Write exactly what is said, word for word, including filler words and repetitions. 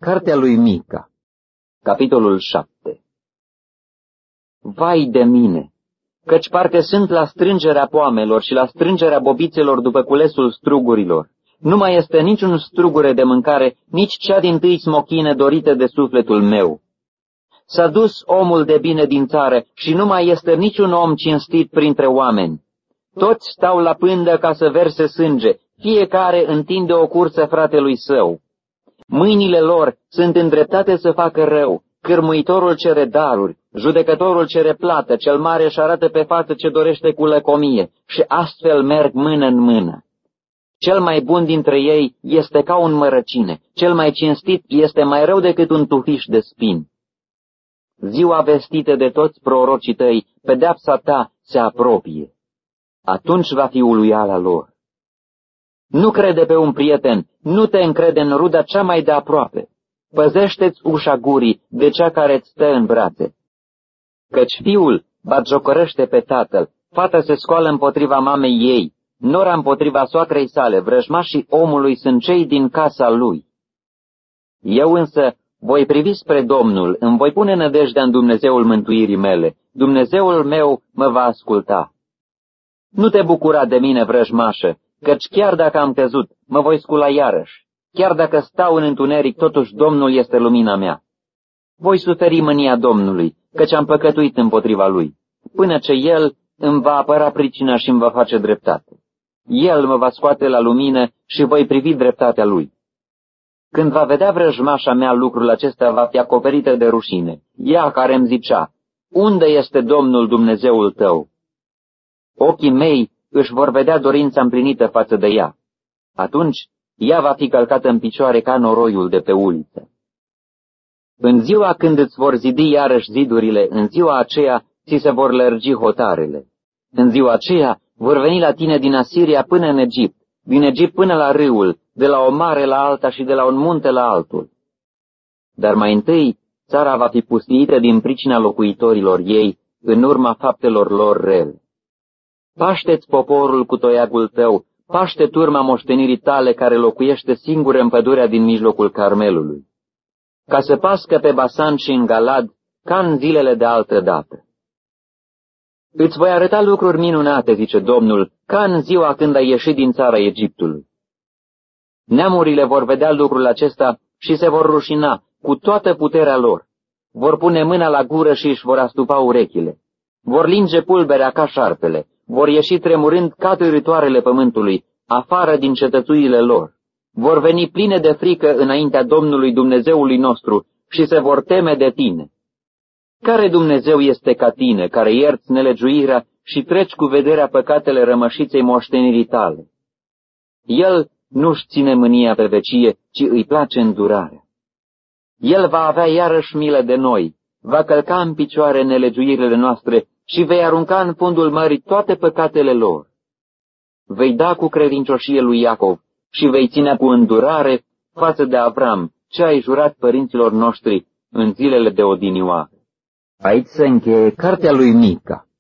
Cartea lui Mica, capitolul șapte. Vai de mine, căci parcă sunt la strângerea poamelor și la strângerea bobițelor după culesul strugurilor. Nu mai este niciun strugure de mâncare, nici cea dintâi smochine dorită de sufletul meu. S-a dus omul de bine din țară și nu mai este niciun om cinstit printre oameni. Toți stau la pândă ca să verse sânge, fiecare întinde o cursă fratelui său. Mâinile lor sunt îndreptate să facă rău, cârmuitorul cere daruri, judecătorul cere plată, cel mare își arată pe față ce dorește cu lăcomie și astfel merg mână în mână. Cel mai bun dintre ei este ca un mărăcine, cel mai cinstit este mai rău decât un tufiș de spini. Ziua vestită de toți prorocii tăi, pedeapsa ta se apropie. Atunci va fi uluiala lor. Nu crede pe un prieten, nu te încrede în ruda cea mai de aproape. Păzește-ți ușa gurii de cea care îți stă în brațe. Căci fiul batjocărăște pe tatăl, fata se scoală împotriva mamei ei, nora împotriva soacrei sale, vrăjmașii omului sunt cei din casa lui. Eu însă voi privi spre Domnul, îmi voi pune nădejdea în Dumnezeul mântuirii mele, Dumnezeul meu mă va asculta. Nu te bucura de mine, vrăjmașă, căci chiar dacă am căzut, mă voi scula iarăși. Chiar dacă stau în întuneric, totuși Domnul este lumina mea. Voi suferi mânia Domnului, căci am păcătuit împotriva Lui, până ce El îmi va apăra pricina și îmi va face dreptate. El mă va scoate la lumină și voi privi dreptatea Lui. Când va vedea vrăjmașa mea lucrul acesta, va fi acoperită de rușine, ea care îmi zicea, unde este Domnul Dumnezeul tău? Ochii mei își vor vedea dorința împlinită față de ea. Atunci ea va fi călcată în picioare ca noroiul de pe uliță. În ziua când îți vor zidi iarăși zidurile, în ziua aceea ți se vor lărgi hotarele. În ziua aceea vor veni la tine din Asiria până în Egipt, din Egipt până la râul, de la o mare la alta și de la un munte la altul. Dar mai întâi țara va fi pustiită din pricina locuitorilor ei, în urma faptelor lor rele. Paște-ți poporul cu toiagul tău, paște turma moștenirii tale care locuiește singură în pădurea din mijlocul Carmelului, ca să pască pe Basan și în Galad, ca în zilele de altă dată. Îți voi arăta lucruri minunate, zice Domnul, ca în ziua când ai ieșit din țara Egiptului. Neamurile vor vedea lucrul acesta și se vor rușina cu toată puterea lor. Vor pune mâna la gură și își vor astupa urechile. Vor linge pulberea ca șarpele. Vor ieși tremurând ca târâtoarele pământului, afară din cetățuile lor. Vor veni pline de frică înaintea Domnului Dumnezeului nostru și se vor teme de tine. Care Dumnezeu este ca tine, care ierți nelegiuirea și treci cu vederea păcatele rămășiței moștenirii tale? El nu-și ține mânia pe vecie, ci îi place îndurarea. El va avea iarăși milă de noi, va călca în picioare nelegiuirile noastre și vei arunca în fundul mării toate păcatele lor. Vei da cu credincioșie lui Iacov și vei ține cu îndurare față de Avram, ce ai jurat părinților noștri în zilele de odinioară. Aici se încheie cartea lui Mica.